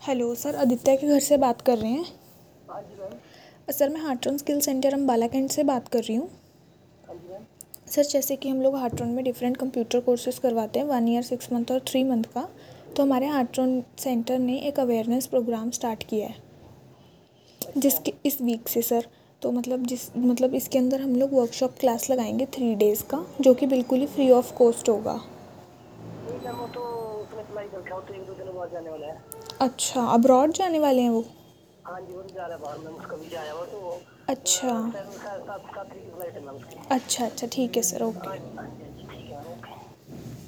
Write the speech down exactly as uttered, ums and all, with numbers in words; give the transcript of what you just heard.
Hello sir, Aditya के घर से बात कर रहे हैं। हाँ जी मैम। सर मैं Hartron skill centre Ambala cantt से बात कर रही हूँ। हाँ जी मैम। सर जैसे कि हम लोग हार्ट्रॉन में डिफरेंट कंप्यूटर कोर्सेज करवाते हैं, वन ईयर सिक्स मंथ और थ्री मंथ का। तो हमारे हार्ट्रॉन सेंटर ने एक अवेयरनेस प्रोग्राम स्टार्ट किया है अच्छा जिसके इस वीक से सर। तो मतलब जिस मतलब इसके अंदर हम लोग वर्कशॉप क्लास लगाएंगे थ्री डेज़ का, जो कि बिल्कुल ही फ्री ऑफ कॉस्ट होगा। नहीं मैम, वो तो उसने अप्लाई कर रखा है, वो तो एक दो दिनों बाद जाने वाला है। अच्छा, अब्रॉड जाने वाले हैं वो? हाँ जी, वो तो जा रहा है बाहर मैम, उसका वीजा आया हुआ तो अच्छा सेवन सात सात तरीक की फ्लाइट है मैम उसकी। अच्छा अच्छा, ठीक है सर, हाँ ओके। हाँ जी।